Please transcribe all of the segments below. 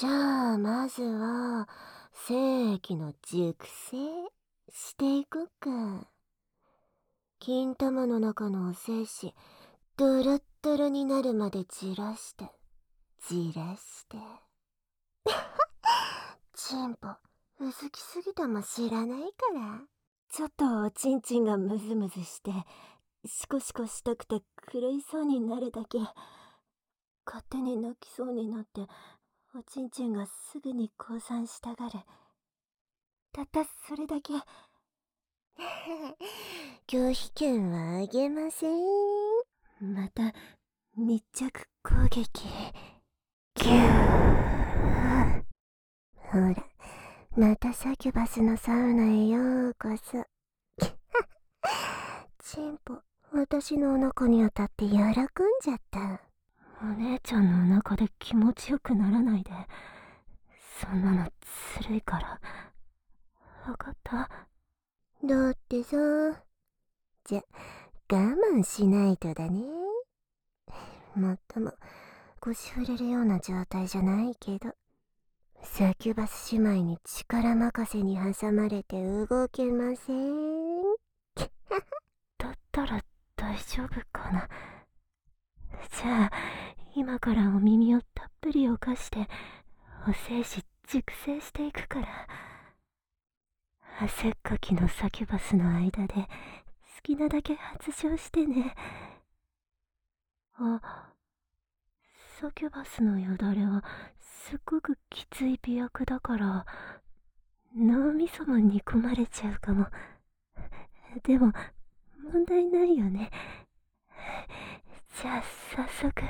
じゃあまずは精液の熟成していくか。金玉の中のお精子ドゥルッドゥルになるまでじらしてチンポうずきすぎたも知らないから。ちょっとおちんちんがムズムズしてシコシコしたくて狂いそうになるだけ。勝手に泣きそうになっておちんちんがすぐに降参したがる。たったそれだけ。拒否権はあげません。また密着攻撃。キュー。ほらまたサキュバスのサウナへようこそ。チンポ私のお腹に当たって喜んじゃった。お姉ちゃんのお腹で気持ちよくならないで。そんなのずるいから。わかった。だってさ。じゃ我慢しないとだね。もっとも腰触れるような状態じゃないけど、サキュバス姉妹に力任せに挟まれて動けません。だったら大丈夫かな。じゃあ今からお耳をたっぷり犯してお精子熟成していくから。汗っかきのサキュバスの間で好きなだけ発情してね。あ、サキュバスのよだれはすっごくきつい美薬だから脳みそも煮込まれちゃうかも。でも問題ないよね。じゃあ早速。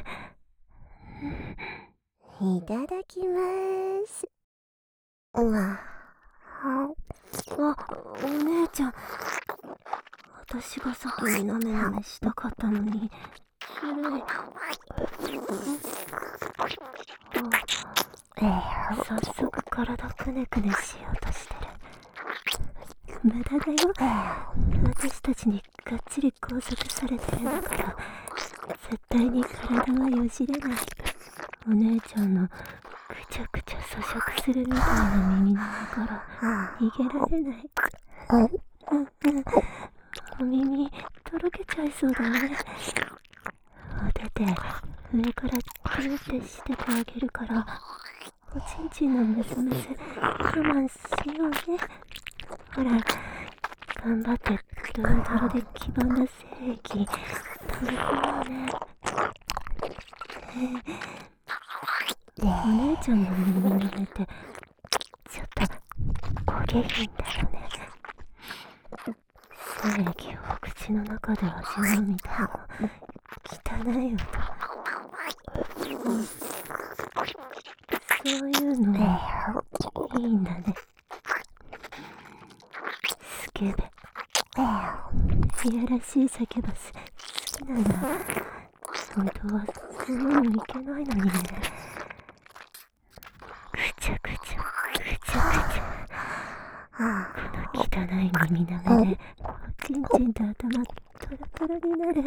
いただきまーす。うわあ、お姉ちゃん。私が先になめなめしたかったのにずるい。早速体くねくねしようとしてる。無駄だよ。私たちにがっちり拘束されてるんだから絶対に体はよじれない。お姉ちゃんのぐちゃぐちゃ咀嚼するみたいな耳の中から逃げられない。お耳とろけちゃいそうだね。お手で上からキューってしててあげるからおちんちんのムズムズ我慢しようね。ほら頑張ってドロドロで黄ばんだ精液食べ込もうね。お姉ちゃんの耳の目ってちょっとお下品だよね。精液を口の中で味わうみたいな汚い音。そういうのいいんだね。スケベ。いやらしいサキュバス好きなんだ。本当はそんなのいけないのにね。ぐちゃぐちゃぐちゃぐちゃ。この汚い耳なめでおちんちんと頭トロトロになる。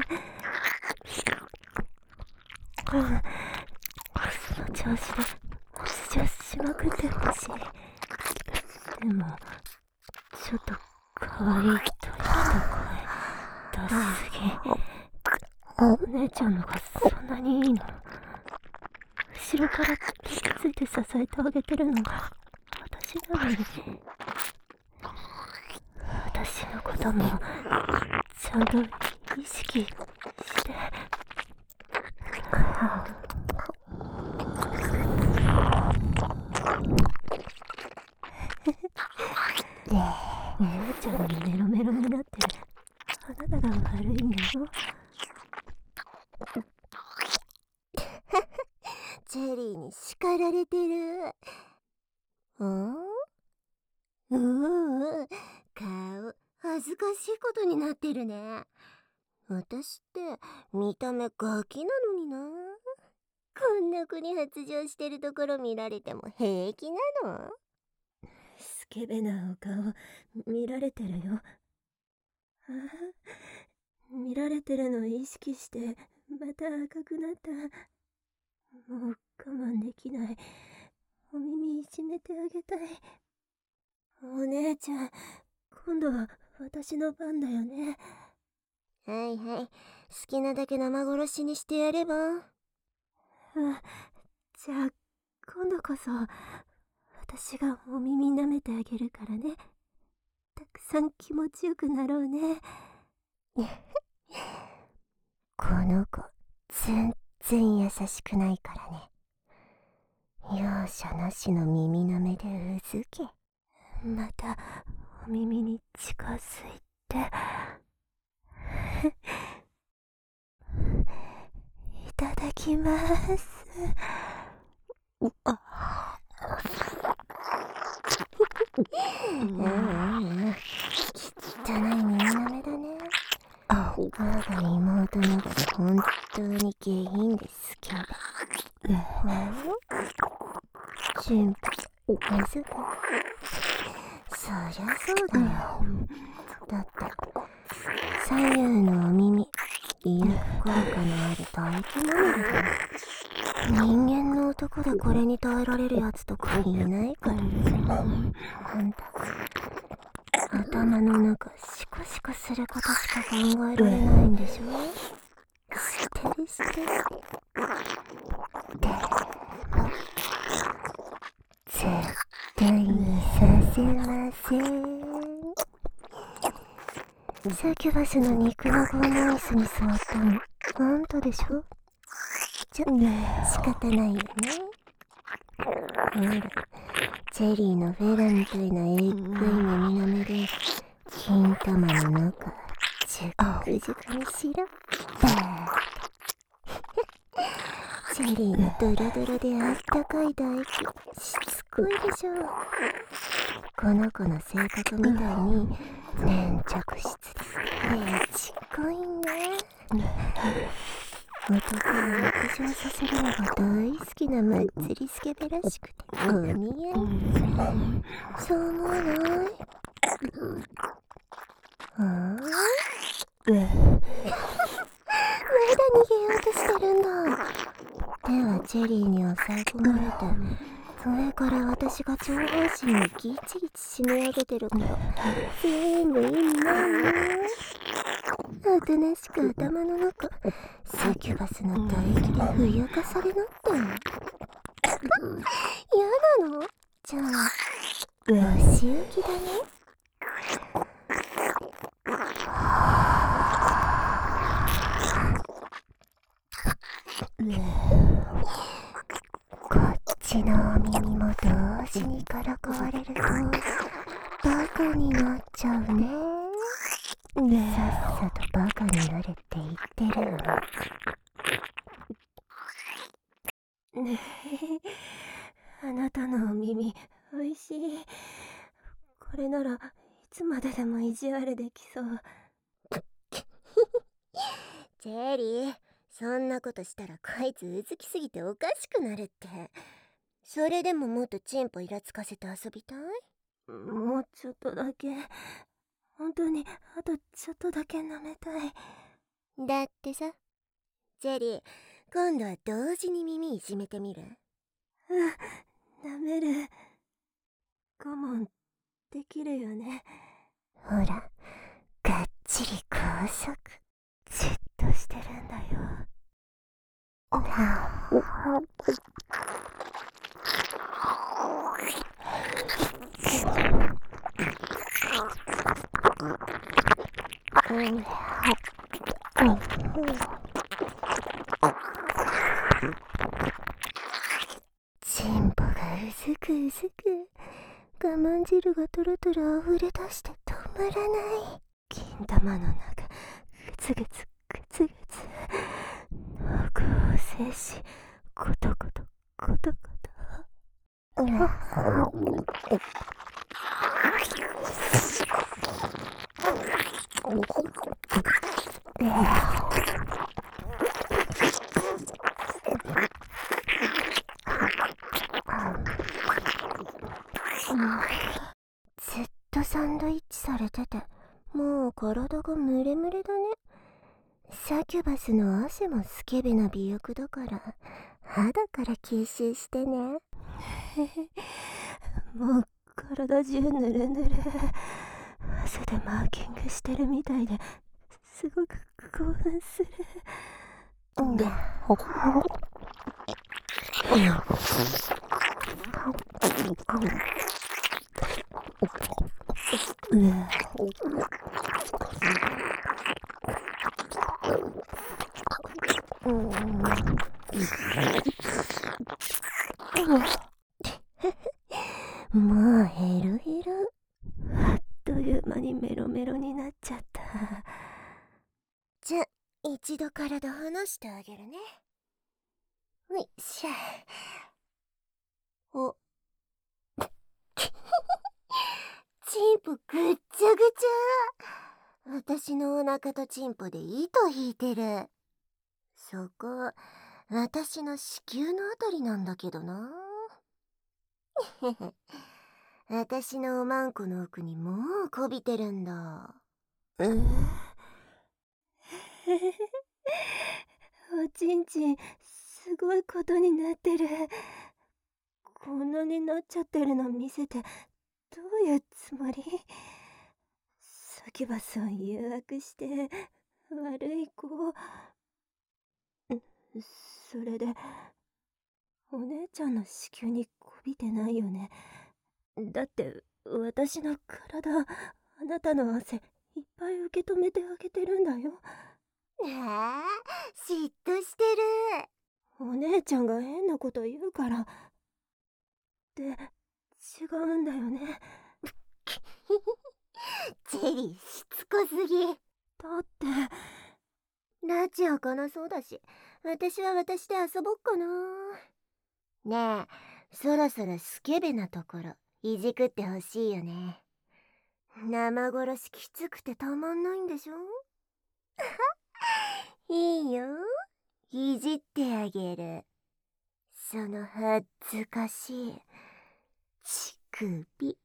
その調子で出場しまくってほしい。でもちょっと可愛い鳥の声出しすぎ。お姉ちゃんのがそんなにいいの？後ろからついて支えてあげてるのが私なのに。私のこともちゃんと意識して。お姉ちゃんにメロメロになってるあなたが悪いんだよ。チェリーに叱られてる。顔恥ずかしいことになってるね。私って見た目ガキなのにな。こんな子に発情してるところ見られても平気なの？スケベなお顔見られてるよ。見られてるの意識してまた赤くなった。もう我慢できない。おてあげたい。お姉ちゃん、今度は私の番だよね。はいはい、好きなだけ生殺しにしてやれば。じゃあ今度こそ私がお耳舐めてあげるからね。たくさん気持ちよくなろうね。この子全然優しくないからね。容赦なしの耳舐めでうずけ。またお耳に近づいていただきます。汚い耳舐めだね。我が妹のが本当に下品で好きだ。チンポ、まずか。そりゃそうだよ。だって左右のお耳、威力効果のある大気モネルだよ。人間の男でこれに耐えられるやつとかいないから。あんた頭の中シコシコすることしか考えられないんでしょ。知ってる知ってる。でも絶対にさせません。サキュバスの肉の拷問椅子に座ったのあんたでしょ。仕方ないよね。ほら、チェリーのフェラみたいなえっぐい耳舐めで金玉の中ジュクジュクにしろ。チェリーのドロドロであったかい唾液しつこいでしょ。この子の性格みたいに粘着質でねちっこいんだ。男を浴場させるのが大好きなマッツリスケベらしくてお似合い。そう思わない？まだ逃げようとしてるんだ。手はチェリーに押さえ込まれて、上から私が上半身をギチギチ締め上げてるから全部意味ないよ。おとなしく頭の中サキュバスの唾液でふやかされなって。嫌なの？じゃあお仕置きだね。こっちのお耳も同時にからかわれるとバカになっちゃうね。さっさとバカになれって言ってるよ。ねえ、あなたのお耳おいしい。これならいつまででも意地悪できそう。チェリー、そんなことしたらこいつうずきすぎておかしくなるって。それでももっとチンポイラつかせて遊びたい？もうちょっとだけ。本当にあとちょっとだけ舐めたい。だってさ、チェリー、今度は同時に耳いじめてみる？舐める。我慢できるよね。ほら、がっちり拘束。じっとしてるんだよ。チンポがうずくうずく。我慢汁がトロトロ溢れ出して止まらない。金玉の中グツグツグツグツ濃厚精子コトコトコトコト。ずっとサンドイッチされててもう体がムレムレだね。サキュバスの汗もスケベな美欲だから肌から吸収してね。 もう体中ぬるぬる。汗でマーキングしてるみたいですごく興奮する。もうヘロヘロ。あっという間にメロメロになっちゃった。じゃ、一度体離してあげるね。よいしょ。おチンポぐっちゃぐちゃ。私のお腹とチンポで糸引いてる。そこ、私の子宮のあたりなんだけどな。私のおまんこの奥にもうこびてるんだ。おちんちん、すごいことになってる。こんなになっちゃってるの見せて、どういうつもり？サキバさん誘惑して、悪い子。それで、お姉ちゃんの子宮にこびてないよね。だって、私の体、あなたの汗、いっぱい受け止めてあげてるんだよ。ああ、嫉妬してる。お姉ちゃんが変なこと言うから。で、違うんだよね。ジェリーしつこすぎ。だって、ラチ開かなそうだし、私は私で遊ぼっかな。ねえ、そろそろスケベなところ、いじくってほしいよね。生殺しきつくてたまんないんでしょ？いいよ、いじってあげる。その恥ずかしい乳首。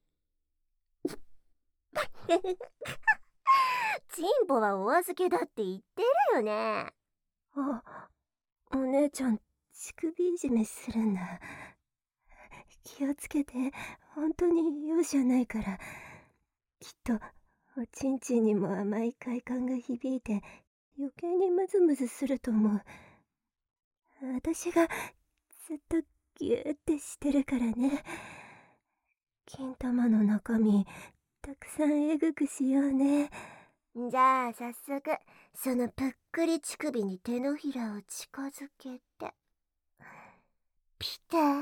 チンポはお預けだって言ってるよね。あ、お姉ちゃん乳首いじめするんだ。気をつけて、本当に容赦ないから。きっとおちんちんにも甘い快感が響いて余計にムズムズすると思う。私がずっとギューってしてるからね。金玉の中身たくさんえぐくしようね。じゃあ早速そのぷっくり乳首に手のひらを近づけてピターン。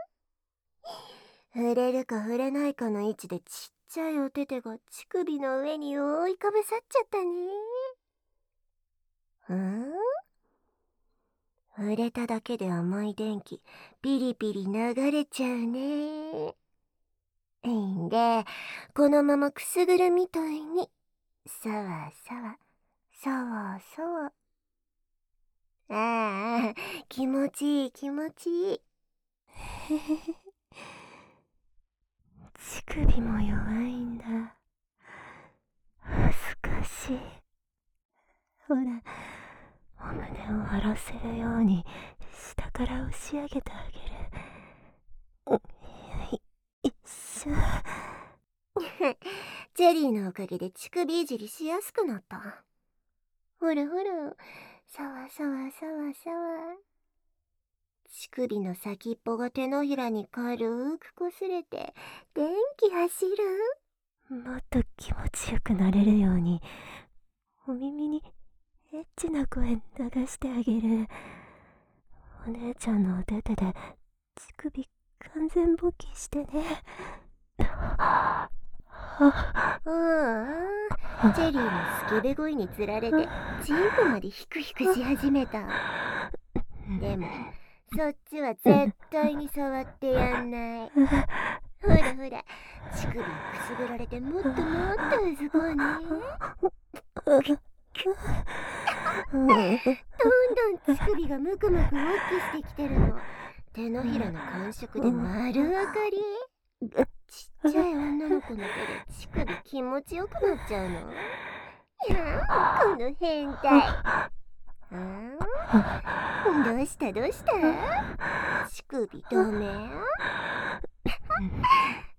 触れるか触れないかの位置でちっちゃいお手手が乳首の上に覆いかぶさっちゃったね。触れただけで甘い電気ピリピリ流れちゃうね。で、このままくすぐるみたいにさわさわさわさわ。ああ、気持ちいい気持ちいい。乳首も弱いんだ。恥ずかしい。ほら、お胸を張らせるように下から押し上げてあげる。よいしょ。ジェリーのおかげで乳首いじりしやすくなった。ほらほら、さわさわさわさわ。乳首の先っぽが手のひらに軽くこすれて電気走る。もっと気持ちよくなれるようにお耳にエッチな声流してあげる。お姉ちゃんのお手手で乳首完全勃起してね。ジェリーのスケベ声につられてチンポまでヒクヒクし始めた。でもそっちは絶対に触ってやんない。ほらほら、乳首をくすぐられてもっともっとうずこうね。どんどん乳首がムクムク勃起してきてるの。手のひらの感触で丸分かり。ちっちゃい女の子の手で乳首気持ちよくなっちゃうの。いやー、この変態。どうしたどうした？乳首ダメ？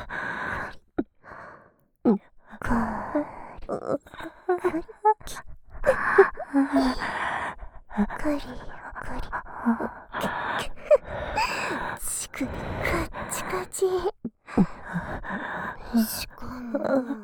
乳首カッチカチ。しかも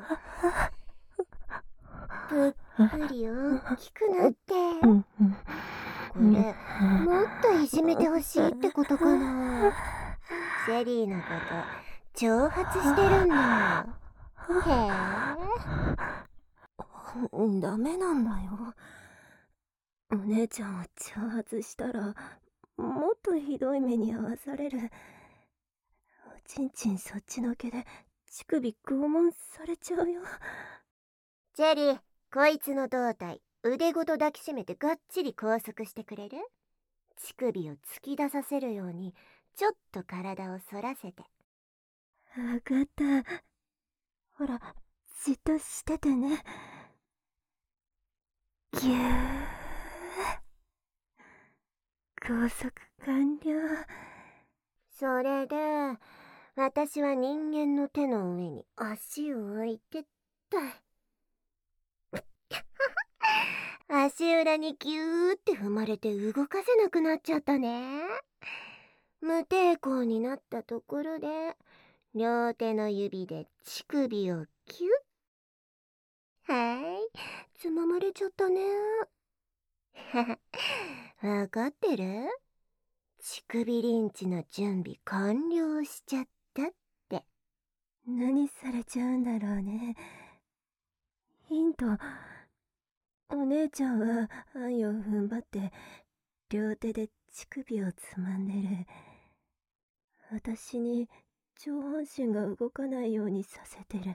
ぷっくり大きくなって、これもっといじめてほしいってことかな。シェリーのこと挑発してるんだ。へえ。ダメなんだよ。お姉ちゃんを挑発したらもっとひどい目に遭わされる。おちんちんそっちのけで乳首拷問されちゃうよ。ジェリー、こいつの胴体腕ごと抱きしめてがっちり拘束してくれる？乳首を突き出させるようにちょっと体を反らせて。わかった。ほら、じっとしててね。ぎゅー。拘束完了。それで私は人間の手の上に足を置いてった足裏にギューって踏まれて動かせなくなっちゃったね。無抵抗になったところで両手の指で乳首をキュッ。はい、つままれちゃったね。わかってる？乳首リンチの準備完了しちゃったって。何されちゃうんだろうね。ヒント。お姉ちゃんは愛を踏ん張って両手で乳首をつまんでる。私に上半身が動かないようにさせてる。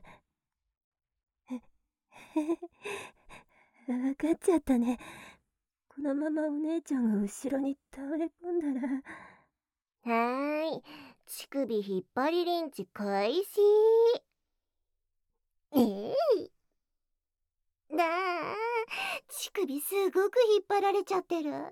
わかっちゃったね。このままお姉ちゃんが後ろに倒れ込んだら。はーい、乳首引っ張りリンチ開始。だあ、乳首すごく引っ張られちゃってる。すっごく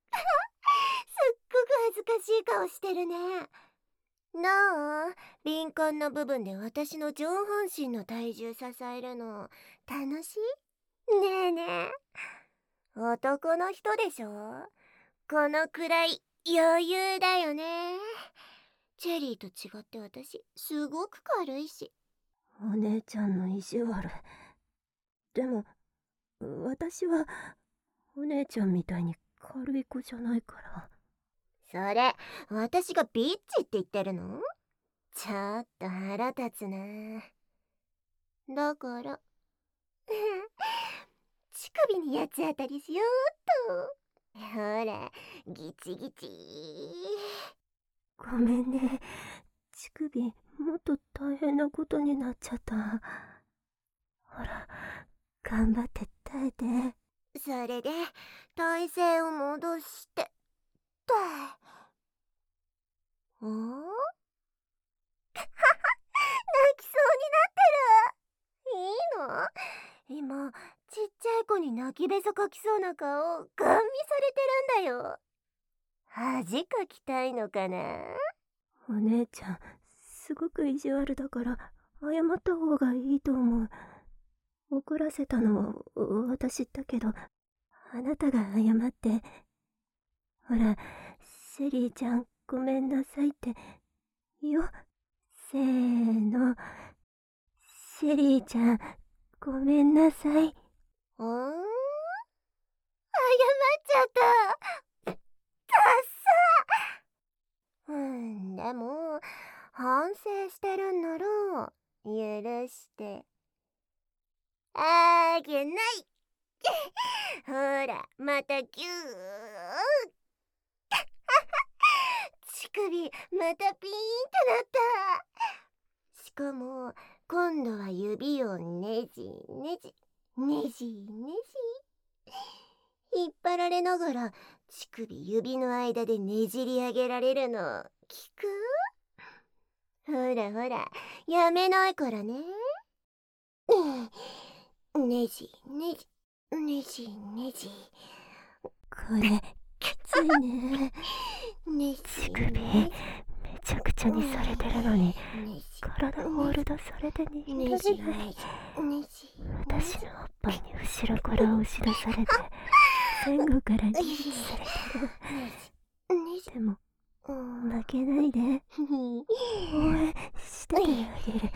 恥ずかしい顔してるね。どう？敏感な部分で私の上半身の体重支えるの楽しい？ねえねえ、男の人でしょ？このくらい余裕だよね。チェリーと違って私すごく軽いし。お姉ちゃんの意地悪。でも私はお姉ちゃんみたいに軽い子じゃないから。それ私がビッチって言ってるの？ちょっと腹立つな。だから乳首に八つ当たりしようっと。ほら、ギチギチ。ごめんね。乳首もっと大変なことになっちゃった。ほら、頑張って耐えて。 それで体勢を戻してと。泣きそうになってる。いいの？今ちっちゃい子に泣きべそかきそうな顔ガン見されてるんだよ。恥かきたいのかな？お姉ちゃん、すごく意地悪だから謝った方がいいと思う。怒らせたのは私だけど、あなたが謝って。ほら、シェリーちゃんごめんなさいってよ。せーの。シェリーちゃんごめんなさい。謝っちゃった。ダッサ。でも反省してるんなら許してあげない。ほらまたギュー。乳首またピーンってなった。しかも今度は指をねじねじねじねじ引っ張られながら乳首指の間でねじり上げられるの聞く？ほらほらやめないからね。ねじねじねじねじ。これきついね。ねじ乳首めちゃくちゃにされてるのに体ホールドされて逃げられない。私のおっぱいに後ろから押し出されて前後から認知されてる。でも負けないで。応援しててあげる。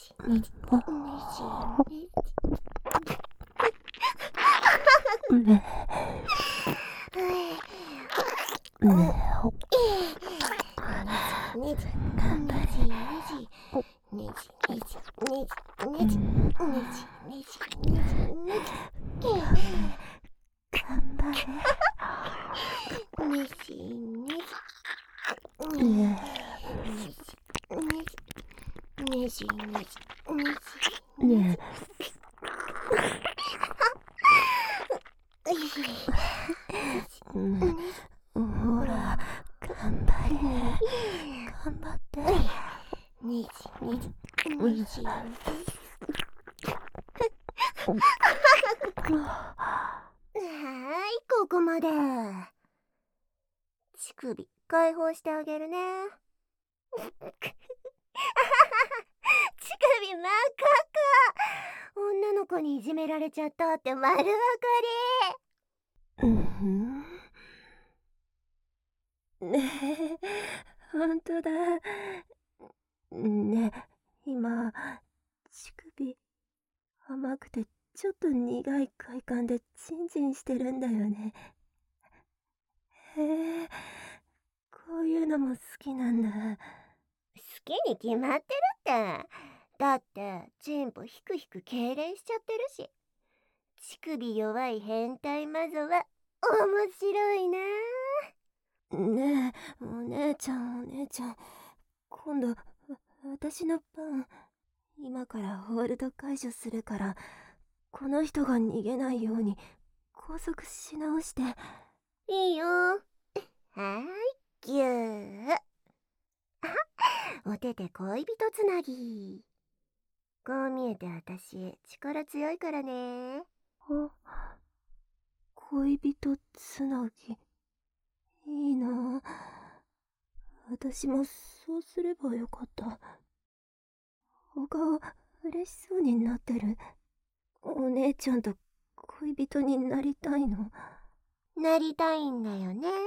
ほら頑張れ。頑張って。ここまで。乳首解放してあげるね。乳首真っ赤っか。女の子にいじめられちゃったって丸わかり。ねえ、ほんとだ。ねえ、今乳首甘くてちょっと苦い快感でチンチンしてるんだよね。へえ、こういうのも好きなんだ。好きに決まってるって。だってチンポひくひく痙攣しちゃってるし。乳首弱い変態魔女は面白いな。ねえ、お姉ちゃん今度私のパン今からホールド解除するから、この人が逃げないように拘束し直して。いいよ。はーい、ぎゅー。お手手恋人つなぎ。こう見えて私力強いからね。恋人つなぎいいな。私もそうすればよかった。お顔嬉しそうになってる。お姉ちゃんと恋人になりたいの？なりたいんだよね。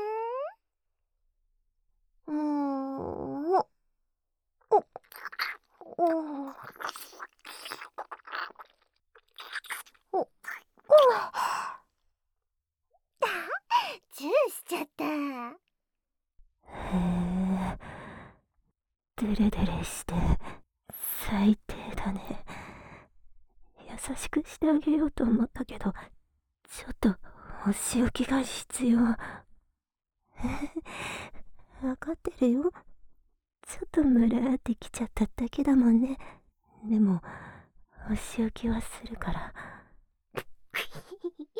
チューしちゃった。へえ、デレデレして最低だね。優しくしてあげようと思ったけど、ちょっとお仕置きが必要。分かってるよ。ちょっとムラーってきちゃっただけだもんね。でもお仕置きはするから。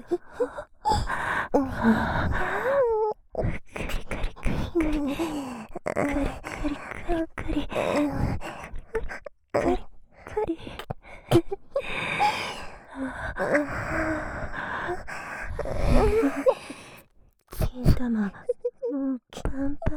金玉もうパンパ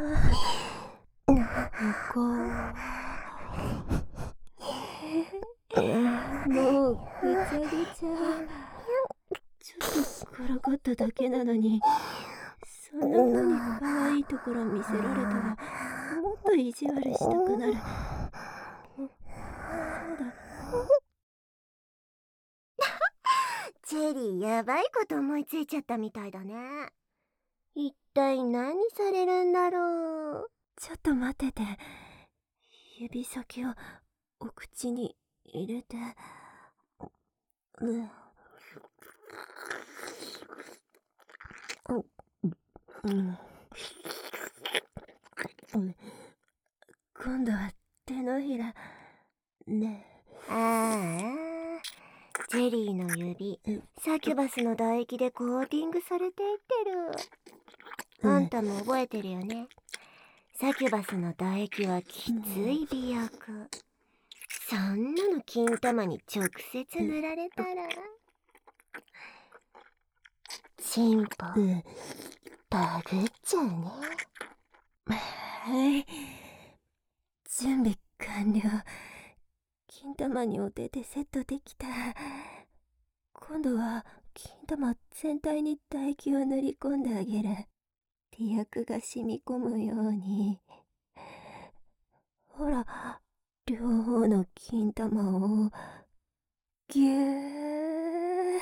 なのに、そんな風に可愛いところ見せられたら、もっと意地悪したくなる。そうだ。 チェリー、やばいこと思いついちゃったみたいだね。一体何されるんだろう。 ちょっと待ってて。指先をお口に入れて。今度は手のひら。ねああ、ジェリーの指、サキュバスの唾液でコーティングされていってる。あんたも覚えてるよね。サキュバスの唾液はきつい美薬。そんなの金玉に直接塗られたら、チンポ、バグっちゃうね。 はい。準備完了。金玉にお手でセットできた。今度は金玉全体に唾液を塗り込んであげる。美薬が染み込むように。ほら、両方の金玉をぎゅー。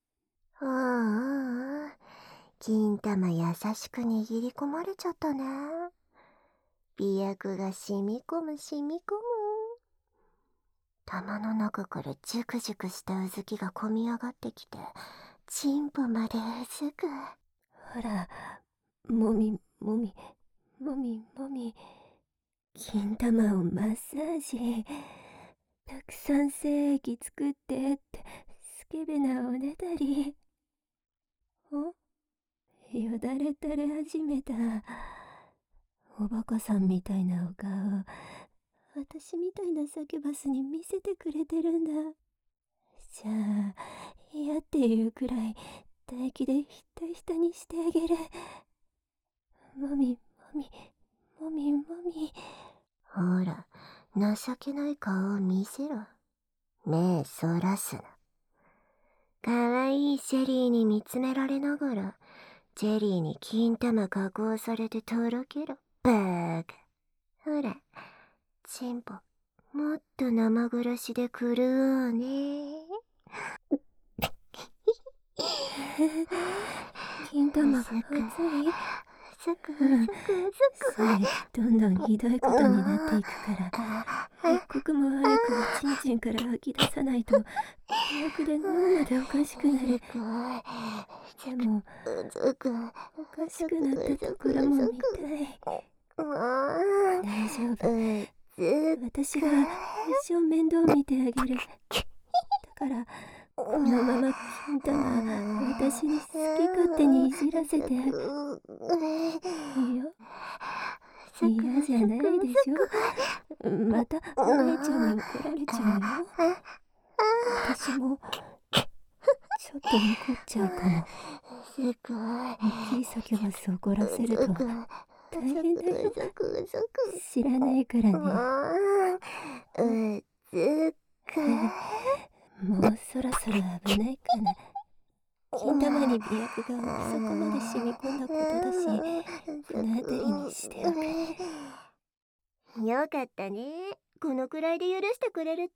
ああ、金玉優しく握り込まれちゃったね。美薬が染み込む。玉の中からジュクジュクしたうずきがこみ上がってきて、チンポまでうずく。 ほら、もみ。金玉をマッサージ。たくさん精液作ってってスケベなおねだり。よだれ垂れ始めた。おバカさんみたいなお顔、私みたいなサキュバスに見せてくれてるんだ。じゃあ、嫌っていうくらい唾液でひったひたにしてあげる。もみ。 ほら、情けない顔を見せろ。目そらすな。かわいいシェリーに見つめられながら、ジェリーに金玉加工されてとろけろ。バーカ。ほら、チンポ、もっと生殺しで狂おうね。 金玉熱い。 すく。 どんどんひどいことになっていくから、一刻も早くチンチンから吐き出さないと、美薬で脳までおかしくなる。でも、おかしくなったところも見たい。大丈夫。私が一生面倒見てあげる。だから、このまま金玉、私に好き勝手にいじらせて。いいよ。嫌じゃないでしょ。またお姉ちゃんに怒られちゃうよ。私もちょっと怒っちゃうかも。大きいサキュバス怒らせると大変だよ。知らないからね。もうそろそろ危ないかな。金玉に美薬が奥底まで染み込んだことだし、この辺りにしておく。 よかったね。このくらいで許してくれるって。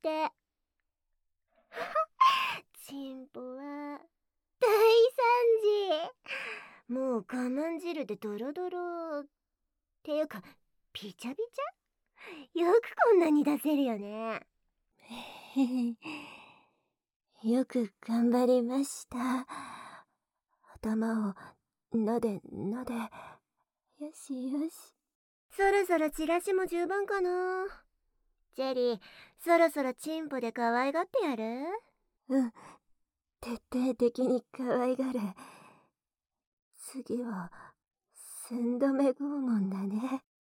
チンポは大惨事。もう我慢汁でドロドロっていうかピチャピチャ。よくこんなに出せるよね。 よく頑張りました。頭をので。よし。 そろそろチラシも十分かな。ジェリー、そろそろチンポで可愛がってやる？ うん、徹底的に可愛がる。次は寸止め拷問だね。